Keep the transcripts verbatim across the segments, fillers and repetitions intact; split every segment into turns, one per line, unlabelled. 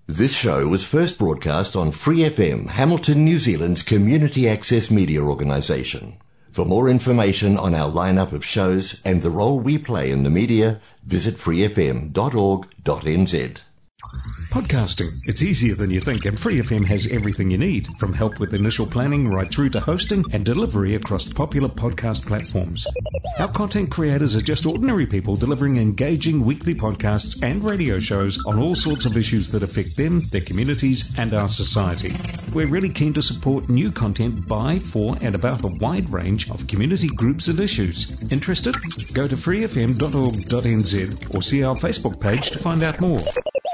This show was first broadcast on Free F M, Hamilton, New Zealand's community access media organisation. For more information on our lineup of shows and the role we play in the media, visit free f m dot org dot n z.
Podcasting. It's easier than you think, and Free F M has everything you need, from help with initial planning right through to hosting and delivery across popular podcast platforms. Our content creators are just ordinary people delivering engaging weekly podcasts and radio shows on all sorts of issues that affect them, their communities, and our society. We're really keen to support new content by, for, and about a wide range of community groups and issues. Interested? Go to free f m dot org dot n z or see our Facebook page to find out more.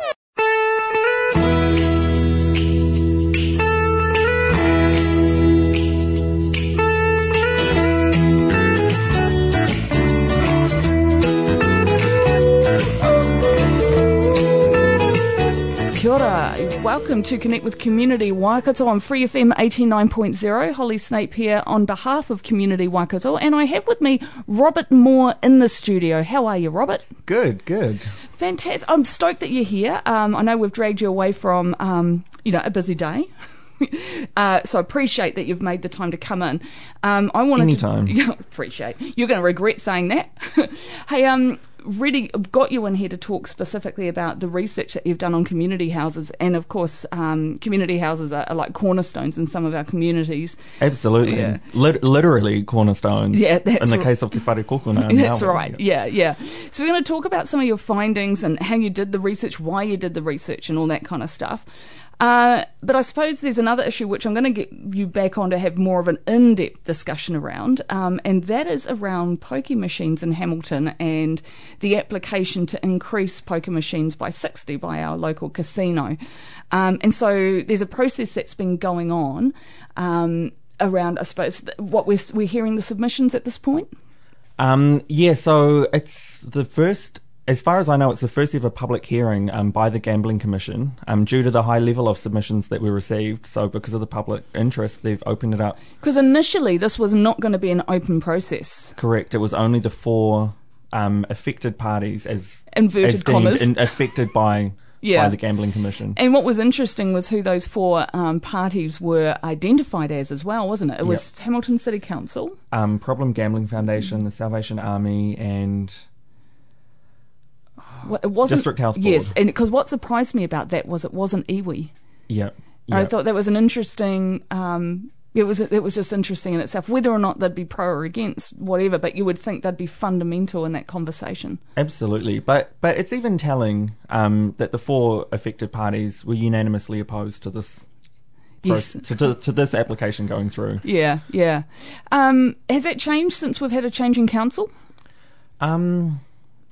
Kia ora. Welcome to Connect with Community Waikato on Free F M eighty-nine point zero. Holly Snape here on behalf of Community Waikato, and I have with me Robert Moore in the studio. How are you, Robert?
Good, good.
Fantastic. I'm stoked that you're here. Um, I know we've dragged you away from, um, you know, a busy day. Uh, so I appreciate that you've made the time to come in. Um, I wanted
Anytime.
to yeah, appreciate. You're going to regret saying that. Hey, um, really got you in here to talk specifically about the research that you've done on community houses, and of course, um, community houses are, are like cornerstones in some of our communities.
Absolutely,
Yeah.
Lit- literally cornerstones.
Yeah, that's
in the
right.
case of Te Whare Kokona. in
That's
Melbourne.
right. Yeah, yeah. So we're going to talk about some of your findings and how you did the research, why you did the research, and all that kind of stuff. Uh, but I suppose there's another issue which I'm going to get you back on to have more of an in-depth discussion around, um, and that is around pokie machines in Hamilton and the application to increase poker machines by sixty by our local casino. Um, and so there's a process that's been going on um, around, I suppose, what we're, we're hearing the submissions at this point?
Um, yeah, so it's the first... As far as I know, it's the first ever public hearing um, by the Gambling Commission um, due to the high level of submissions that we received. So because of the public interest, they've opened it up.
Because initially this was not going to be an open process.
Correct. It was only the four um, affected parties as,
Inverted
as deemed
commas.
in, affected by,
Yeah.
by the Gambling Commission.
And what was interesting was who those four um, parties were identified as as well, wasn't it? It was
Yep.
Hamilton City Council.
Um, Problem Gambling Foundation, the Salvation Army, and...
Well, it wasn't,
District Health Board.
Yes, and because what surprised me about that was it wasn't iwi.
Yeah.
I
yeah.
thought that was an interesting... Um, it was it was just interesting in itself, whether or not they'd be pro or against, whatever, but you would think they'd be fundamental in that conversation.
Absolutely. But but it's even telling um, that the four affected parties were unanimously opposed to this
Yes.
to, to, to this application going through.
Yeah, yeah. Um, has that changed since we've had a change in council?
Um,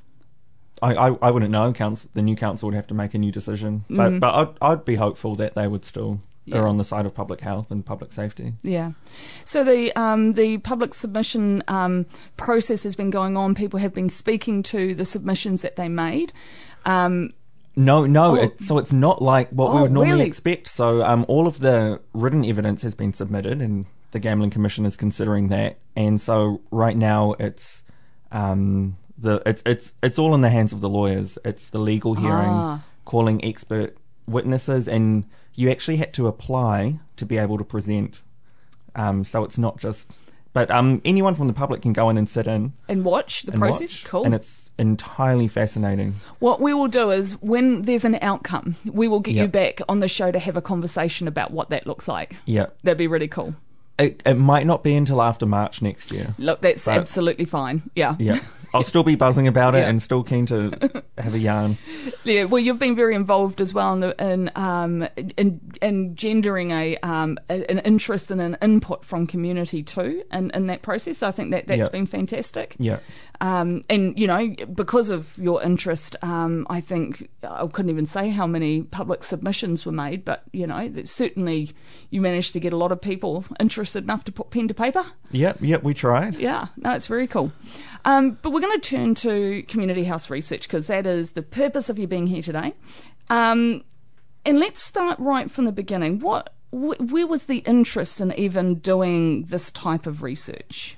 I, I, I wouldn't know. Council, the new council would have to make a new decision. But
Mm.
but I'd, I'd be hopeful that they would still
Yeah.
err on the side of public health and public safety.
Yeah. So the um, the public submission um, process has been going on. People have been speaking to the submissions that they made. Um,
No, no.
Oh.
It, so it's not like what we
Oh,
would normally
really?
expect. So um, all of the written evidence has been submitted, and the Gambling Commission is considering that. And so right now, it's um, the it's it's it's all in the hands of the lawyers. It's the legal hearing,
Ah.
calling expert witnesses, and you actually had to apply to be able to present. Um, so it's not just. But um, anyone from the public can go in and sit in
and watch the
and
process.
watch,
Cool.
and it's entirely fascinating.
What we will do is when there's an outcome, we will get you
Yep.
back on the show to have a conversation about what that looks like.
Yeah.
That'd be really cool.
It, it might not be until after March next year.
Look, that's
But-
absolutely fine. Yeah.
Yeah. I'll still be buzzing about it
Yeah.
and still keen to have a yarn.
Yeah, well, you've been very involved as well in the, in, um, in engendering a, um, a an interest and an input from community too, in, in that process. So I think that that's
Yep.
been fantastic.
Yeah.
Um, and you know, because of your interest, um, I think I couldn't even say how many public submissions were made, but you know, that certainly you managed to get a lot of people interested enough to put pen to paper.
Yep, yep, we tried.
Yeah, no, it's very cool. Um, but we're going to turn to community house research because that is the purpose of you being here today. Um, and let's start right from the beginning. What, wh- where was the interest in even doing this type of research?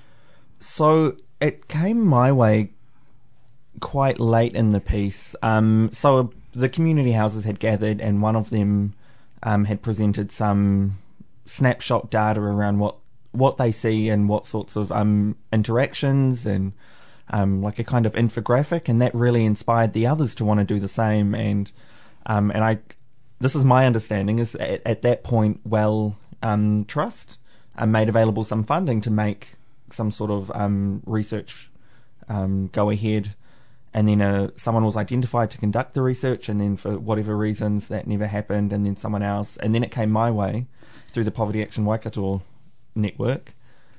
So it came my way quite late in the piece. Um, so the community houses had gathered, and one of them um, had presented some snapshot data around what, what they see and what sorts of um, interactions and um, like a kind of infographic, and that really inspired the others to want to do the same. And um, and I, this is my understanding, is at, at that point, Well um, Trust uh, made available some funding to make some sort of um, research um, go ahead. And then uh, someone was identified to conduct the research, and then for whatever reasons that never happened, and then someone else. And then it came my way through the Poverty Action Waikato network.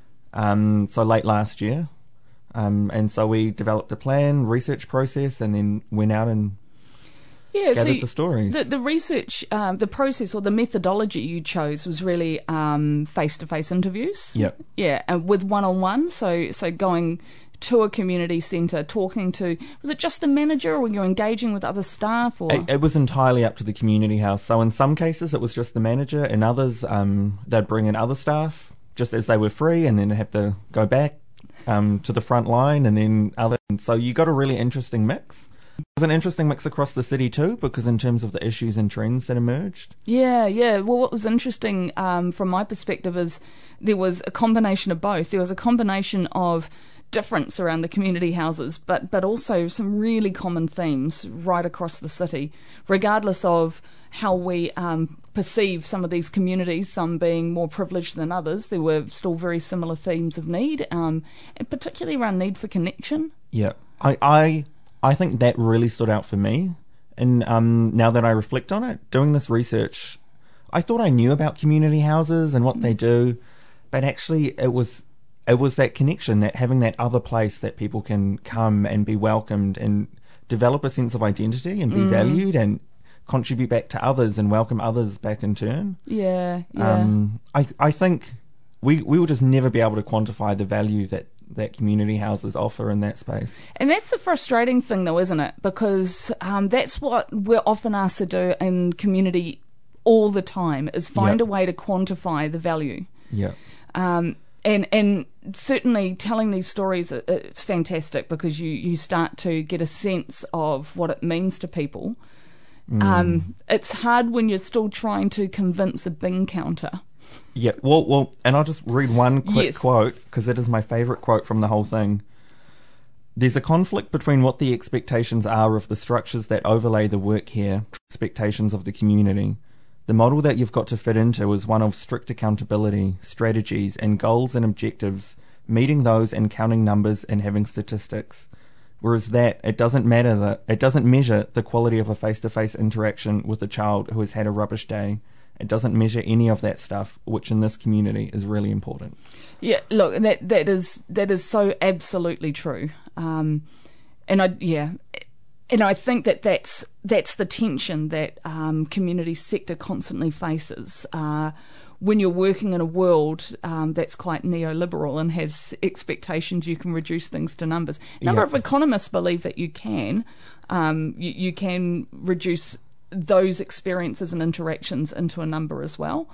Um, so late last year. Um, and so we developed a plan, research process, and then went out and
yeah,
gathered
so you,
the stories.
The, the research, um, the process or the methodology you chose was really um, face-to-face interviews.
Yep.
Yeah, and with one-on-one. So so going to a community centre, talking to, was it just the manager, or were you engaging with other staff? Or
It, it was entirely up to the community house. So in some cases it was just the manager, in others um, they'd bring in other staff just as they were free, and then have to go back um, to the front line, and then other. And so you got a really interesting mix. It was an interesting mix across the city too, because in terms of the issues and trends that emerged.
Yeah, yeah. Well, what was interesting um, from my perspective is there was a combination of both. There was a combination of difference around the community houses, but but also some really common themes right across the city, regardless of how we um, perceive some of these communities, some being more privileged than others. There were still very similar themes of need, um, and particularly around need for connection.
Yeah, I I, I think that really stood out for me. And um, now that I reflect on it, doing this research, I thought I knew about community houses and what they do, but actually it was it was that connection, that having that other place that people can come and be welcomed and develop a sense of identity and be mm. valued and contribute back to others and welcome others back in turn.
Yeah, yeah.
Um, I I think we we will just never be able to quantify the value that, that community houses offer in that space.
And that's the frustrating thing, though, isn't it? Because um, that's what we're often asked to do in community all the time, is find
yep.
a way to quantify the value.
Yeah.
Um, and and certainly telling these stories, it's fantastic, because you, you start to get a sense of what it means to people. Mm. Um, it's hard when you're still trying to convince a bin counter.
Yeah, well, well, and I'll just read one quick
yes.
quote, because it is my favourite quote from the whole thing. There's a conflict between what the expectations are of the structures that overlay the work here, expectations of the community. The model that you've got to fit into is one of strict accountability, strategies, and goals and objectives, meeting those and counting numbers and having statistics. Whereas that, it doesn't matter that it doesn't measure the quality of a face-to-face interaction with a child who has had a rubbish day. It doesn't measure any of that stuff, which in this community is really important.
Yeah, look, that that is that is so absolutely true. Um, and I yeah. And I think that that's, that's the tension that um, community sector constantly faces uh, when you're working in a world um, that's quite neoliberal and has expectations you can reduce things to numbers. A number
yeah.
of economists believe that you can. Um, you, you can reduce those experiences and interactions into a number as well.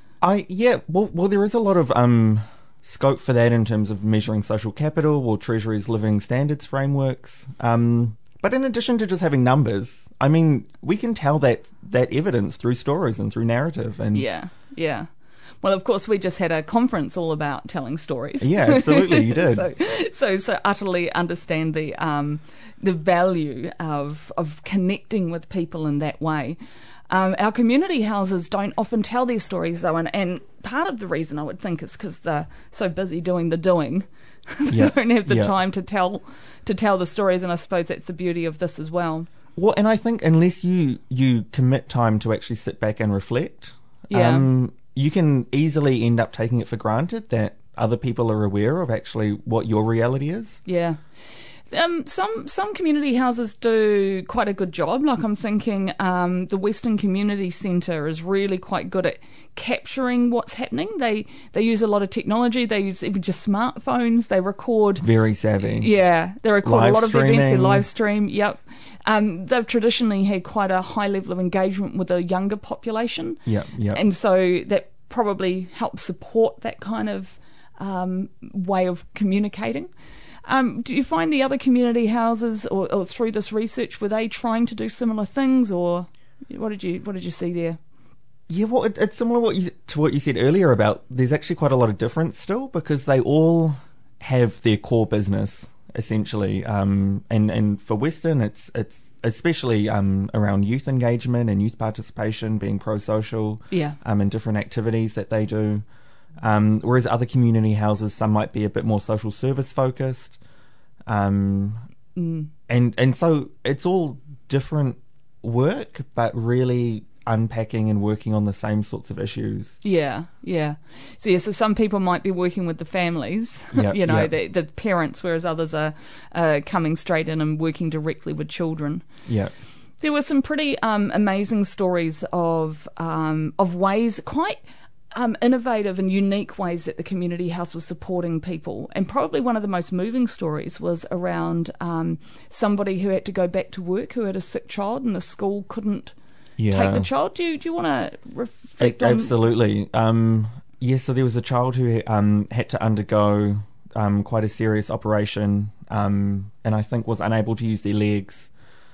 I yeah, well, well, there is a lot of um, scope for that in terms of measuring social capital or Treasury's living standards frameworks. Um But in addition to just having numbers, I mean, we can tell that that evidence through stories and through narrative. And
yeah, yeah. Well, of course, we just had a conference all about telling stories.
Yeah, absolutely, you did.
so, so, so utterly understand the um, the value of of connecting with people in that way. Um, our community houses don't often tell their stories, though, and, and part of the reason I would think is because they're so busy doing the doing. they
yeah.
don't have the
yeah.
time to tell to tell the stories, and I suppose that's the beauty of this as well.
Well, and I think unless you, you commit time to actually sit back and reflect,
yeah.
um, you can easily end up taking it for granted that other people are aware of actually what your reality is.
Yeah. Um, some some community houses do quite a good job. Like I'm thinking um, the Western Community Centre is really quite good at capturing what's happening. They they use a lot of technology. They use even just smartphones. They record.
Very savvy.
Yeah, they record
live
a lot of events. They
streaming.
live stream. Yep. Um, they've traditionally had quite a high level of engagement with a younger population.
Yep, yep.
And so that probably helps support that kind of um, way of communicating. Um, do you find the other community houses, or, or through this research, were they trying to do similar things, or what did you what did you see there?
Yeah, well, it, it's similar what you, to what you said earlier about there's actually quite a lot of difference still, because they all have their core business essentially, um, and and for Western, it's it's especially um, around youth engagement and youth participation, being pro-social,
yeah,
um, and different activities that they do. Um, whereas other community houses, some might be a bit more social service focused, um,
mm.
and and so it's all different work, but really unpacking and working on the same sorts of issues.
Yeah, yeah. So yeah, so some people might be working with the families,
Yep,
you know,
yep.
the the parents, whereas others are uh, coming straight in and working directly with children.
Yeah.
There were some pretty um, amazing stories of um, of ways, quite um, innovative and unique ways that the community house was supporting people. And probably one of the most moving stories was around um, somebody who had to go back to work, who had a sick child, and the school couldn't
Yeah.
take the child. Do you, do you want to reflect
A-
on...
Absolutely. Um, yes, so there was a child who um, had to undergo um, quite a serious operation, um, and I think was unable to use their legs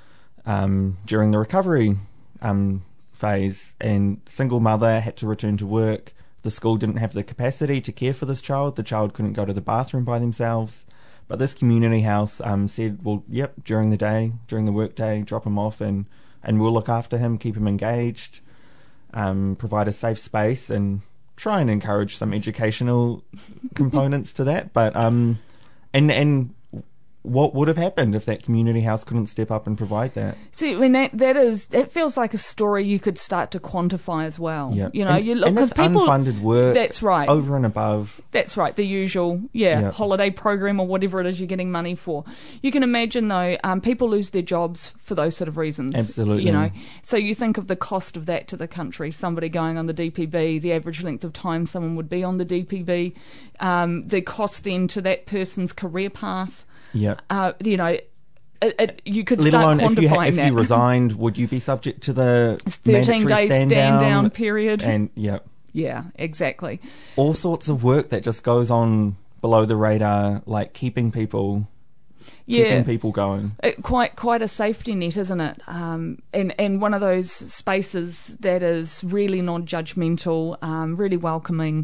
um, during the recovery um, phase, and single mother had to return to work. The school didn't have the capacity to care for this child. The child couldn't go to the bathroom by themselves. But this community house um, said, well, yep, during the day, during the work day, drop him off and, and we'll look after him, keep him engaged, um, provide a safe space, and try and encourage some educational components to that. But um, and and what would have happened if that community house couldn't step up and provide that?
See, I mean, that, that is, it feels like a story you could start to quantify as well.
Yeah.
You know,
and,
you look,
and
because
it's
people,
unfunded work.
That's right.
Over and above.
That's right. The usual, yeah,
Yeah.
holiday program or whatever it is you're getting money for. You can imagine though, um, people lose their jobs for those sort of reasons.
Absolutely.
You know, so you think of the cost of that to the country. Somebody going on the D P B, the average length of time someone would be on the D P B, um, the cost then to that person's career path.
Yeah.
Uh, you know, it, it, you could
Let
start
alone
quantifying
if you ha- if
that.
you resigned, would you be subject to the
It's thirteen
mandatory
days
stand,
stand
down,
down period.
And yeah,
Yeah, exactly.
all sorts of work that just goes on below the radar, like keeping people,
Yeah.
keeping people going.
It, quite quite a safety net, isn't it? Um, and, and one of those spaces that is really non-judgmental, um, really welcoming.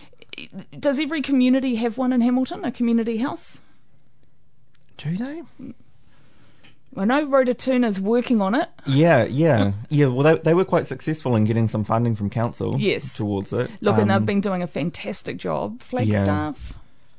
Does every community have one in Hamilton, a community house?
Do they?
I know Rotatuna's working on it.
Yeah, yeah, yeah. Well, they they were quite successful in getting some funding from council.
Yes.
Towards it.
Look, and
Um,
they've been doing a fantastic job.
yeah.
Flagstaff.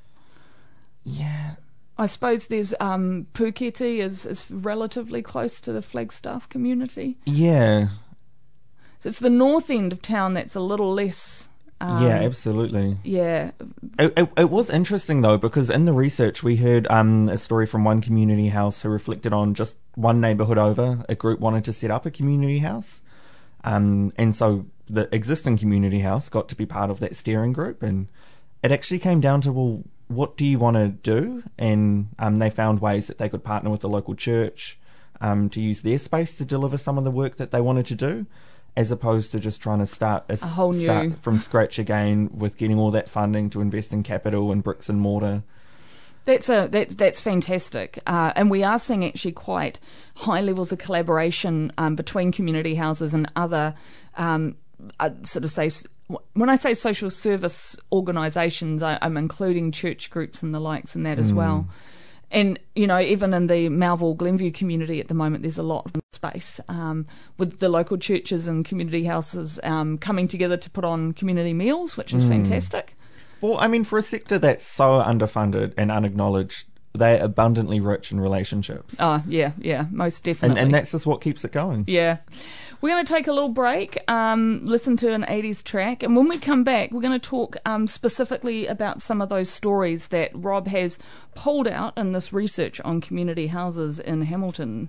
Yeah.
I suppose there's um, Puketi is, is relatively close to the Flagstaff community.
Yeah.
So it's the north end of town that's a little less... Um,
yeah, absolutely.
Yeah.
It, it, it was interesting though, because in the research we heard um, a story from one community house who reflected on just one neighbourhood over. A group wanted to set up a community house, um, and so the existing community house got to be part of that steering group. And it actually came down to, well, what do you want to do? And um, they found ways that they could partner with the local church um, to use their space to deliver some of the work that they wanted to do, as opposed to just trying to start a,
A whole
start
new-
from scratch again with getting all that funding to invest in capital and bricks and mortar.
That's a that's that's fantastic, uh, and we are seeing actually quite high levels of collaboration um, between community houses and other um, uh, sort of say. When I say social service organisations, I, I'm including church groups and the likes and that as well. And, you know, even in the Melville Glenview community at the moment, there's a lot of space um, with the local churches and community houses um, coming together to put on community meals, which is fantastic.
Well, I mean, for a sector that's so underfunded and unacknowledged, they're abundantly rich in relationships.
Oh, yeah, yeah, most
and,
definitely.
and that's just what keeps it going.
Yeah. We're going to take a little break, um, listen to an eighties track, and when we come back, we're going to talk um, specifically about some of those stories that Rob has pulled out in this research on community houses in Hamilton.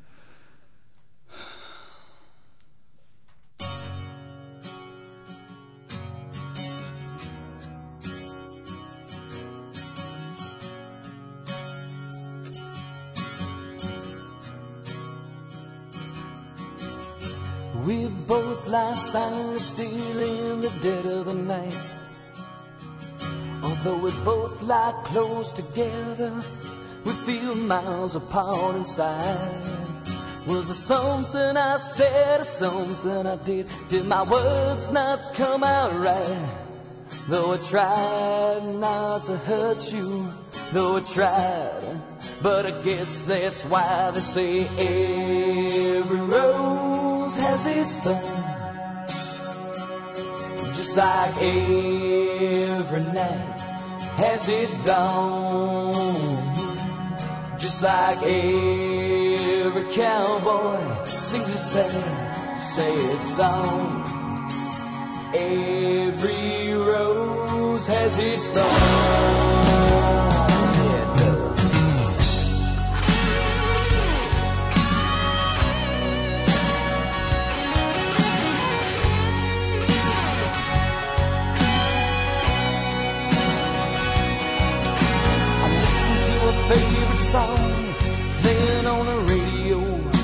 We both lie silent still in the dead of the night. Although we both lie close together, we feel miles apart inside. Was it something I said or something I did? Did my words not come out right? Though I tried not to hurt you, though I tried, but I guess that's why they say every rose has its thorn. Just like every night has its dawn. Just like every cowboy sings a sad, sad song. Every rose has its thorn. Yeah, it does. I listen to a favorite song playing on the radio.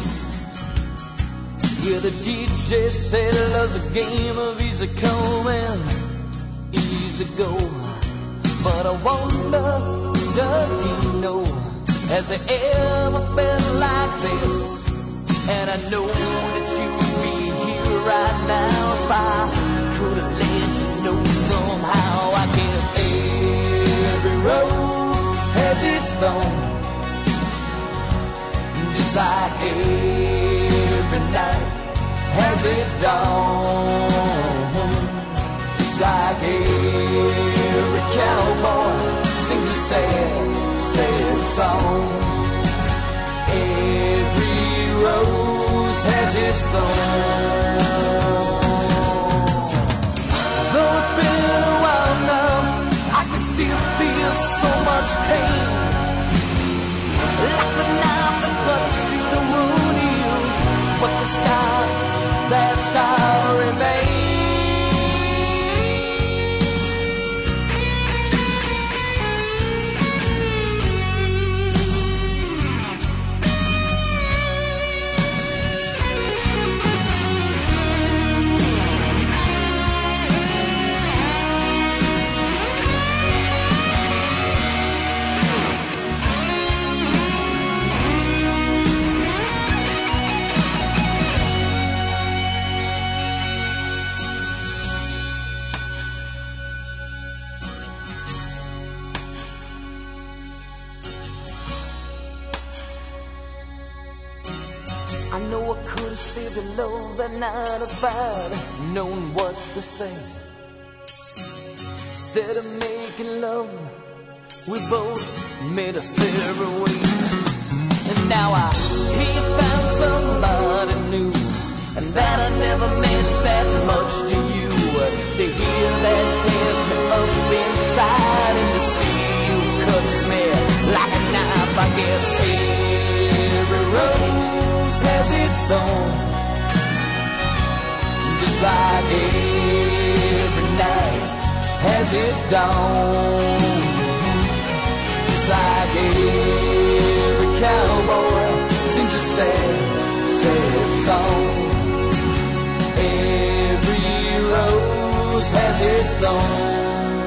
Yeah, the D J said it loves a game of easy come and easy go. But I wonder, does he know, has it ever been like this? And I know that you would be here right now if I could have let you know somehow. I guess every rose has its thorn. Just like every night has its dawn. Just like every cowboy sings a sad, sad song. Every rose has its thorn. Though it's been a while now, I can still feel so much pain. Like the knife that cuts you, the wound heals, but the scar, that scar remains. I know I could have saved the love that night if I'd known what to say. Instead of making love, we both made us separate ways. And now I hear you found somebody new, and that I never meant that much to you. To hear that tears me up inside, and to see you cuts me like a knife. I guess every rose has its thorn. Just like every night has its dawn. Just like every cowboy sings a sad, sad song. Every rose has its thorn.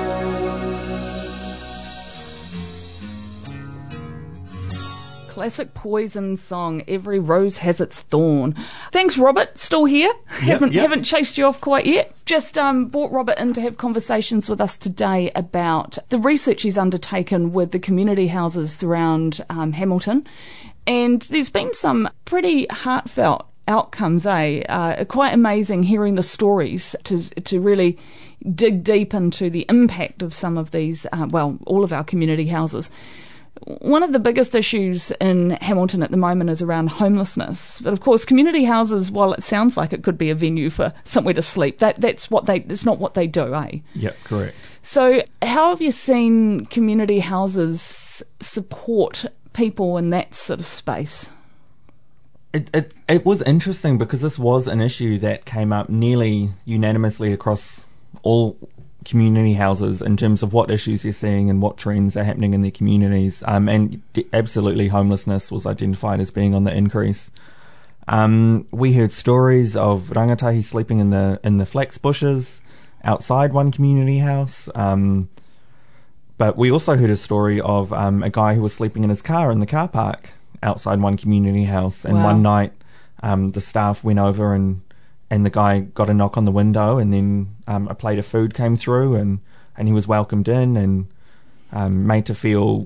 Classic Poison song, Every Rose Has Its Thorn. Thanks, Robert. Still here. Yep, haven't
yep.
haven't chased you off quite yet. Just um, brought Robert in to have conversations with us today about the research he's undertaken with the community houses around um, Hamilton. And there's been some pretty heartfelt outcomes, eh? Uh, quite amazing hearing the stories to to really dig deep into the impact of some of these, uh, well, all of our community houses. One of the biggest issues in Hamilton at the moment is around homelessness. But of course, community houses, while it sounds like it could be a venue for somewhere to sleep, that that's what they it's not what they do, eh?
Yep, correct.
So how have you seen community houses support people in that sort of space?
It, it it was interesting because this was an issue that came up nearly unanimously across all community houses in terms of what issues they're seeing and what trends are happening in their communities. Um, and d- absolutely homelessness was identified as being on the increase. Um, we heard stories of rangatahi sleeping in the in the flax bushes outside one community house. Um, but we also heard a story of um, a guy who was sleeping in his car in the car park outside one community house, and
Wow.
one night um, the staff went over and and the guy got a knock on the window, and then um, a plate of food came through, and, and he was welcomed in and um, made to feel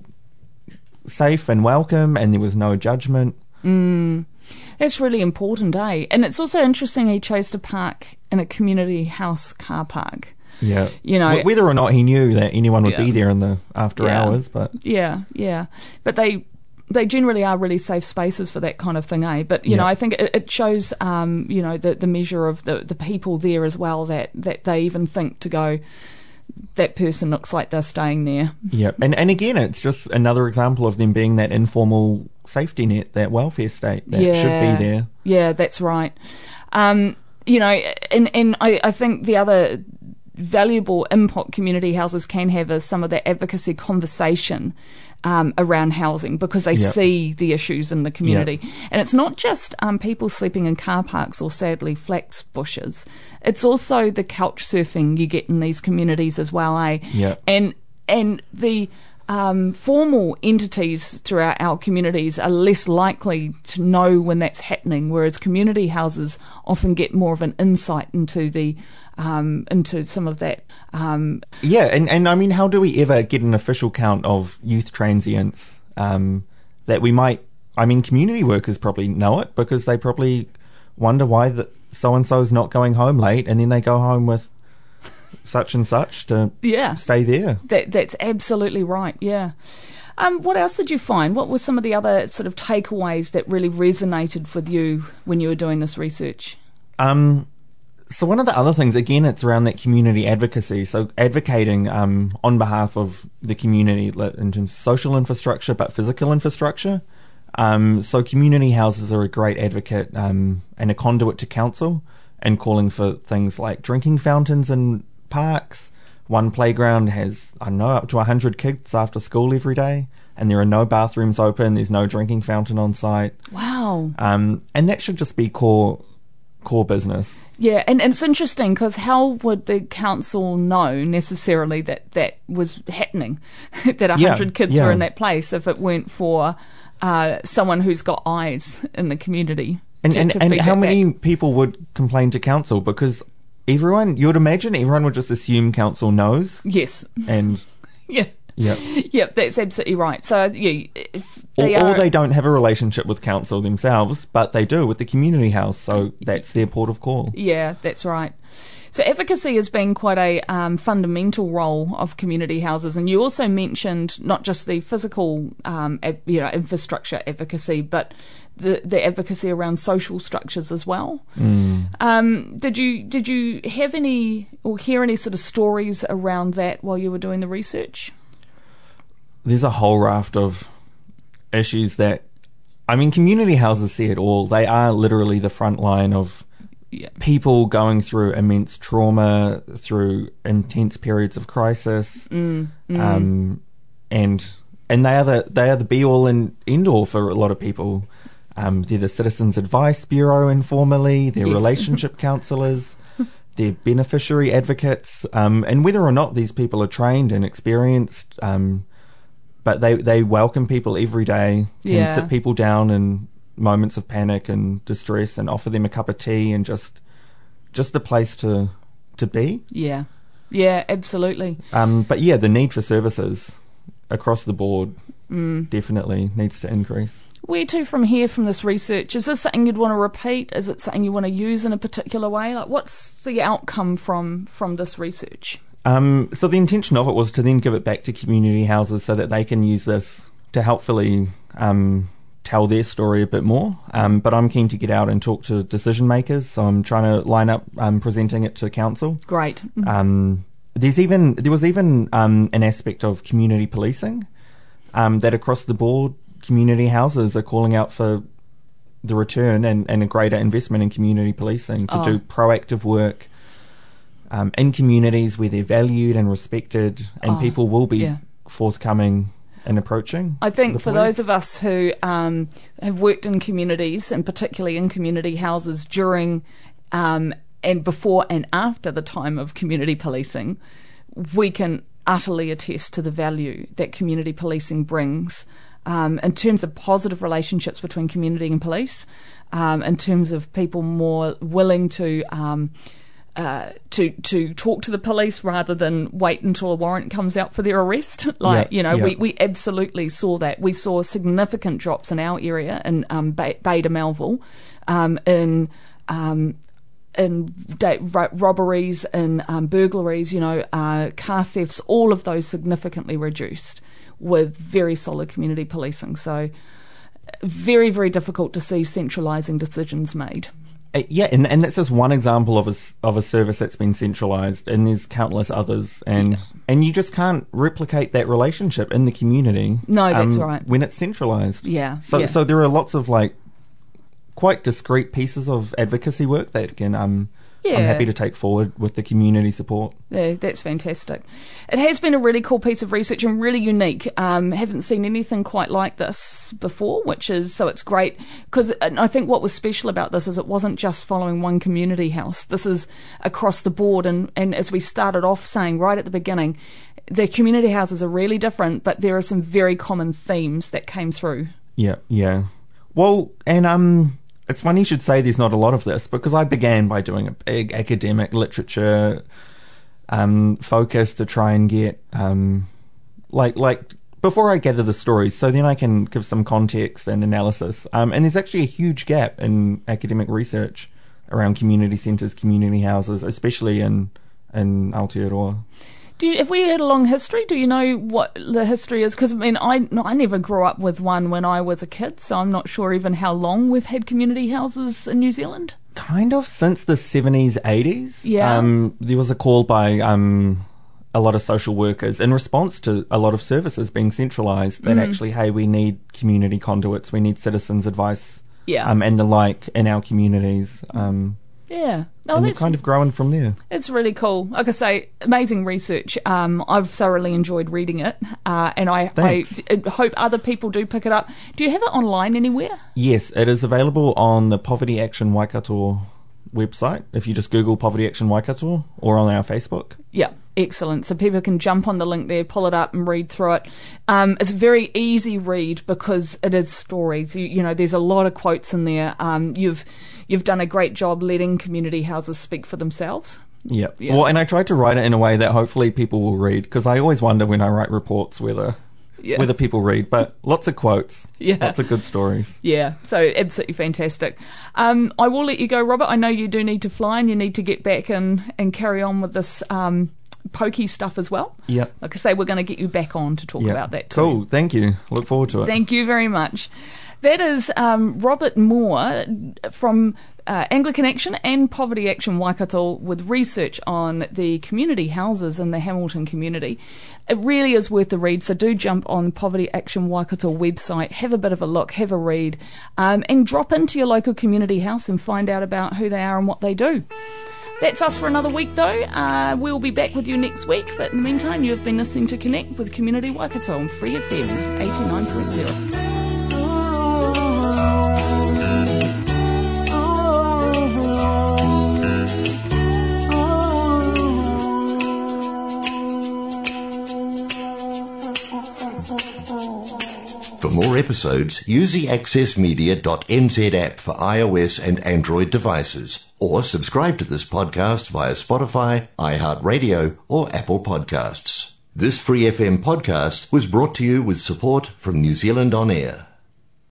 safe and welcome, and there was no judgment.
Mm. That's really important, eh? And it's also interesting he chose to park in a community house car park.
Yeah,
You know-
Wh- whether or not he knew that anyone would
Yeah.
be there in the after
Yeah.
hours, but
Yeah, yeah. But they they generally are really safe spaces for that kind of thing, eh? But, you
Yeah.
know, I think it, it shows, um, you know, the, the measure of the, the people there as well, that, that they even think to go, that person looks like they're staying there.
yeah, and and again, it's just another example of them being that informal safety net, that welfare state that
yeah.
should be there.
Yeah, that's right. Um, you know, and, and I, I think the other valuable input community houses can have is some of that advocacy conversation um, around housing, because they
Yep.
see the issues in the community. And it's not just um, people sleeping in car parks or sadly flax bushes. It's also the couch surfing you get in these communities as well, eh?
Yep.
And, and the um, formal entities throughout our communities are less likely to know when that's happening, whereas community houses often get more of an insight into the um, into some of that. Um,
Yeah, and, and I mean, how do we ever get an official count of youth transients um, that we might... I mean, community workers probably know it, because they probably wonder why the, so-and-so's not going home late, and then they go home with such and such to
yeah,
stay there.
that that's absolutely right. Yeah. Um, what else did you find? What were some of the other sort of takeaways that really resonated with you when you were doing this research?
Um, so one of the other things, again, it's around that community advocacy. So advocating um, on behalf of the community like, in terms of social infrastructure, but physical infrastructure. Um, so community houses are a great advocate um, and a conduit to council, and calling for things like drinking fountains in parks. One playground has, I don't know, up to one hundred kids after school every day, and there are no bathrooms open, there's no drinking fountain on site.
Wow.
Um, and that should just be core core business.
Yeah, and, and it's interesting because how would the council know necessarily that that was happening, that a
Yeah,
hundred kids
yeah.
were in that place, if it weren't for uh, someone who's got eyes in the community?
And
to-
and,
to
and
feed
how
that
many
back?
people would complain to council? Because everyone, you would imagine everyone would just assume council knows.
Yes.
And
Yeah.
yeah,
Yep, that's absolutely right. So, yeah, if
or,
they
or
are,
they don't have a relationship with council themselves, but they do with the community house. So that's their port of call.
yeah, that's right. So advocacy has been quite a um, fundamental role of community houses, and you also mentioned not just the physical, um, ad, you know, infrastructure advocacy, but the the advocacy around social structures as well.
Mm.
Um, did you did you have any or hear any sort of stories around that while you were doing the research?
There's a whole raft of issues that, I mean, community houses see it all. They are literally the front line of
Yeah.
people going through immense trauma, through intense periods of crisis,
Mm, mm.
um, and and they are the they are the be all and end all for a lot of people. Um, they're the Citizens Advice Bureau informally. They're
Yes.
relationship counsellors. They're beneficiary advocates. Um, and whether or not these people are trained and experienced, um, but they they welcome people every day. Can
Yeah.
sit people down in moments of panic and distress, and offer them a cup of tea, and just just a place to to be.
Yeah, yeah, absolutely.
Um, but yeah, the need for services across the board
Mm.
definitely needs to increase.
Where to from here from this research? Is this something you'd want to repeat? Is it something you want to use in a particular way? Like, what's the outcome from from this research?
Um, so the intention of it was to then give it back to community houses so that they can use this to helpfully um, tell their story a bit more. Um, but I'm keen to get out and talk to decision makers, so I'm trying to line up um, presenting it to council.
Great.
Um, there's even there was even um, an aspect of community policing um, that across the board community houses are calling out for the return and, and a greater investment in community policing to
Oh.
do proactive work um, in communities where they're valued and respected, and
Oh,
people will be
yeah.
forthcoming and approaching.
I think
the
for
police.
those of us who um, have worked in communities, and particularly in community houses during um, and before and after the time of community policing, we can utterly attest to the value that community policing brings um, in terms of positive relationships between community and police, um, in terms of people more willing to um, uh, to to talk to the police rather than wait until a warrant comes out for their arrest. Like,
yeah,
you know,
yeah.
we, we absolutely saw that. We saw significant drops in our area, in um, Bay, Bay de Melville, um, in... Um, in da- ro- robberies and um, burglaries, you know, uh, car thefts, all of those significantly reduced with very solid community policing. So very, very difficult to see centralising decisions made.
Uh, yeah, and, and that's just one example of a, s- of a service that's been centralised, and there's countless others. And
Yeah.
and you just can't replicate that relationship in the community.
No, that's
um,
right.
When it's centralised.
Yeah,
So
yeah.
so there are lots of, like, quite discrete pieces of advocacy work that can um
Yeah.
I'm happy to take forward with the community support.
Yeah, that's fantastic. It has been a really cool piece of research and really unique. Um, haven't seen anything quite like this before, which is, so it's great. Because I think what was special about this is it wasn't just following one community house. This is across the board. And, and as we started off saying right at the beginning, the community houses are really different, but there are some very common themes that came through.
Yeah, yeah. Well, and um, it's funny you should say there's not a lot of this, because I began by doing a big academic literature um, focus to try and get, um, like, like before I gather the stories, so then I can give some context and analysis. Um, and there's actually a huge gap in academic research around community centres, community houses, especially in, in Aotearoa.
Do you, if we had a long history, do you know what the history is? Because, I mean, I, I never grew up with one when I was a kid, so I'm not sure even how long we've had community houses in New Zealand.
Kind of since the seventies, eighties.
Yeah.
Um, there was a call by um, a lot of social workers in response to a lot of services being centralised that
Mm.
actually, hey, we need community conduits, we need citizens' advice
Yeah.
um, and the like in our communities. Um,
Yeah. No,
and they're
that's
kind of growing from there.
It's really cool. Like I say, amazing research. Um, I've thoroughly enjoyed reading it, uh, and I, I
Thanks.
I hope other people do pick it up. Do you have it online anywhere?
Yes, it is available on the Poverty Action Waikato website, if you just Google Poverty Action Waikato, or on our Facebook.
Yeah, excellent. So people can jump on the link there, pull it up and read through it. Um, it's a very easy read because it is stories. You, you know, there's a lot of quotes in there. Um, you've you've done a great job letting community houses speak for themselves.
Yeah.
Yeah.
Well, and I tried to write it in a way that hopefully people will read, because I always wonder when I write reports whether
Yeah.
whether people read, but lots of quotes,
Yeah.
lots of good stories.
Yeah, so absolutely fantastic. Um, I will let you go, Robert. I know you do need to fly and you need to get back and, and carry on with this um, pokey stuff as well.
Yep.
Like I say, we're going to get you back on to talk
Yep.
about that too.
Cool. Thank you. Look forward to it.
Thank you very much. That is um, Robert Moore from uh, Anglican Action and Poverty Action Waikato with research on the community houses in the Hamilton community. It really is worth the read, so do jump on Poverty Action Waikato website, have a bit of a look, have a read, um, and drop into your local community house and find out about who they are and what they do. That's us for another week, though. Uh, we'll be back with you next week, but in the meantime, you've been listening to Connect with Community Waikato on Free F M eighty-nine point zero.
For more episodes, use the access media dot n z app for iOS and Android devices, or subscribe to this podcast via Spotify, iHeartRadio, or Apple Podcasts. This Free F M podcast was brought to you with support from New Zealand On Air.